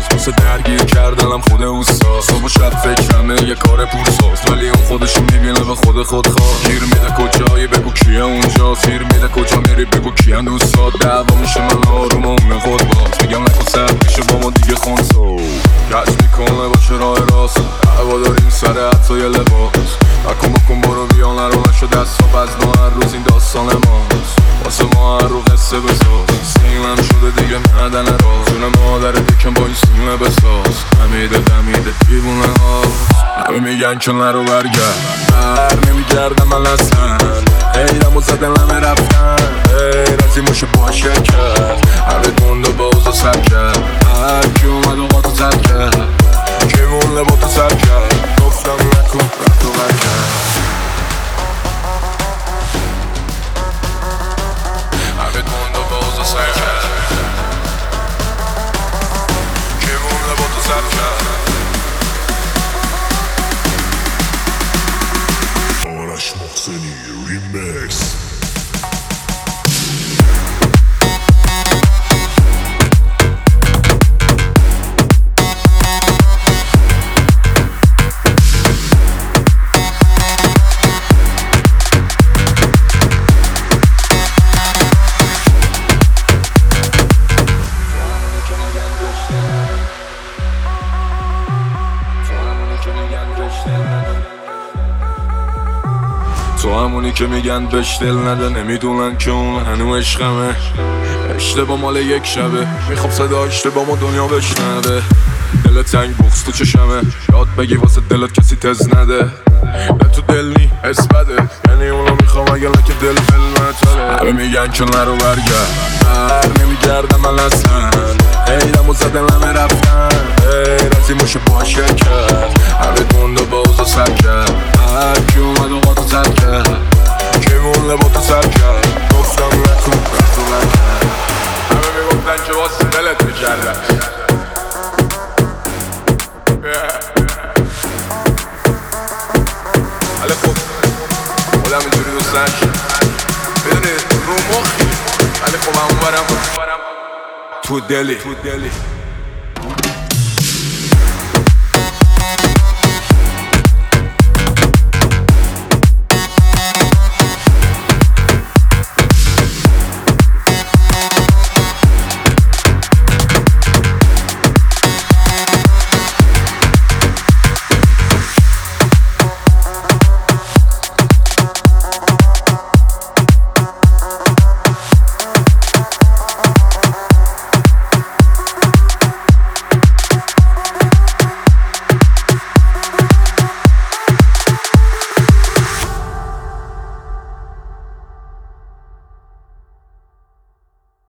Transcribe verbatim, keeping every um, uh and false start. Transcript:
واسه درگیر کردنم خود اوستا. صبح و شب فکرمه یه کار پورساز، ولی اون خودشو میبینه به خود خود خواه. گیر میده کجایی بگو کیه اونجا، سیر میده کجا میری بگو کیه دوستا. دعوا میشه من آروم و اون خود باز، میگم نکن سر میشه با ما دیگه خونسا. کش میکنه باشه راه راست، هوا داریم سر حتی یه لباس. نکن بکن برو بیا نرو نشو دست ها بزن هر روز این داستان ماست. واسه ما هر رو قصه بساز، سیمم شده دیگه ندن راز. جون مادر دکم با این سیمه بساز، همیده دمیده دیوونه هاست. همه میگن که نرو برگرد، بر نمیگردم من اصلا. ایرم و زدن همه رفتن، غیر از این موشه باشه کرد. همه گنده با اوزا سر کرد، هر کی اومد و قاطو زد کرد. کی مون لباتو سر کرد، گفتم نکن رفت و برگرد. همه گنده با اوزا سر کرد، کی مون لباتو سر کرد. آرش محسنی ریمیکس. تو همونی که میگن بهش دل نده، نمیدونن که اون هنو عشقمه. اشتباه مال یک شبه، میخوام صدا اشتباه ما دنیا بشنوه. دل تنگ بغض تو چشمه، یاد بگی واسه دلت کسی تز نده. نه تو دل نی حس بده، یعنی اونو میخوام اگه لکه دل فلمتره. همه میگن که نرو برگرد، بر نمیگردم من اصلا. ایرم و زدن همه رفتن، غیر از این موشه باشه کرد. همه گنده با اوزا سر کرد، هر کی اومد و قاطو زد کرد. کی مون لباتو سر کرد، گفتم نکن رفت و برگرد. همه میگفتن که واسه دلت میکردن. ولی خب خودم اینجوری دوست نشد، میدونی رو مخی. ولی خب همون برم تو دلی